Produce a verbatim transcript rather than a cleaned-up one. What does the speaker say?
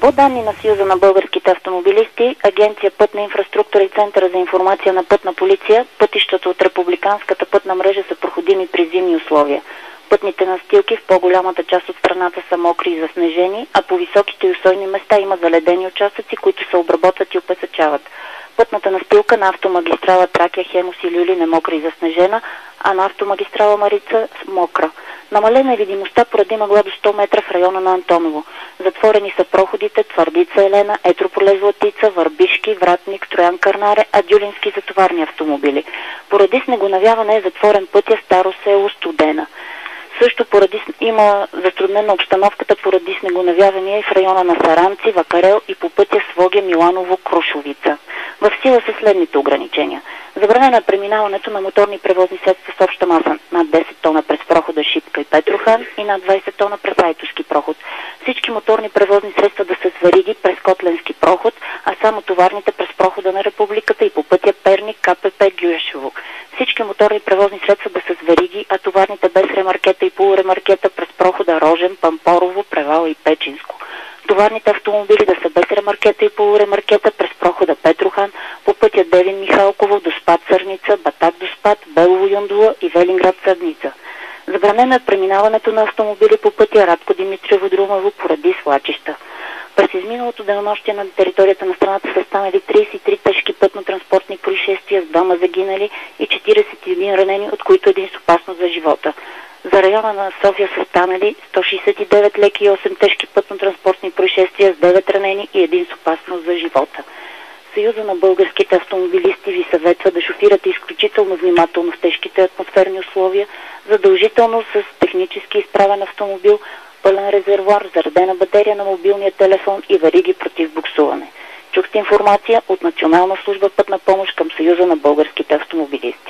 По данни на Съюза на българските автомобилисти, Агенция Пътна инфраструктура и Центъра за информация на Пътна полиция, пътищата от републиканската пътна мрежа са проходими при зимни условия. Пътните настилки в по-голямата част от страната са мокри и заснежени, а по високите и усойни места има заледени участъци, които се обработват и опесъчават. Пътната настилка на автомагистрала Тракия, Хемус и Люлин е мокра и заснежена, а на автомагистрала Марица мокра. Намалена е видимостта поради мъгла до сто метра в района на Антоново. Затворени са проходите Твърдица Елена, Етрополе Златица, Върбишки, Вратник, Троян Кърнаре, а Дюлински за товарни автомобили. Поради снегонавяване е затворен пътя Старо село Студена. Също поради, има затруднена обстановката поради снегонавявания и в района на Саранци, Вакарел и по пътя Своге, Миланово, Крушовица. В сила са следните ограничения. Забранено е преминаването на моторни превозни средства с обща маса над десет тона през прохода Шипка и Петрохан и над двайсет тона през Айтоски проход. Всички моторни превозни средства да са с вариги през Котленски проход, а само товарните през прохода на Републиката и по пътя Перник, КПП, Гюешево. Всички моторни превозни средства да са с вариги, а товарните без ремаркета и полуремаркета през прохода Рожен, Пампорово, Превала и Печинско. Товарните автомобили да са без ремаркета и полуремаркета през прохода Петрохан, по пътя Девин Михалково до Спад Сърница, Батак до Спад, Белово Юндула и Велинград Сърница. Забранено е преминаването на автомобили по пътя Радко Димитриево Друмево поради свлачища. През изминалото денонощие на територията на страната са станали трийсет и три тежки пътно-транспортни происшествия с двама загинали и четирийсет и един ранени, от които един с опасност за живота. За района на София са станали сто шейсет и девет леки и осем тежки пътно-транспортни происшествия с девет ранени и един с опасност за живота. Съюза на българските автомобилисти ви съветва да шофирате изключително внимателно в тежките атмосферни условия, задължително с технически изправен автомобил, пълен резервоар, заредена батерия на мобилния телефон и вариги против буксуване. Чухте информация от Национална служба Пътна помощ към Съюза на българските автомобилисти.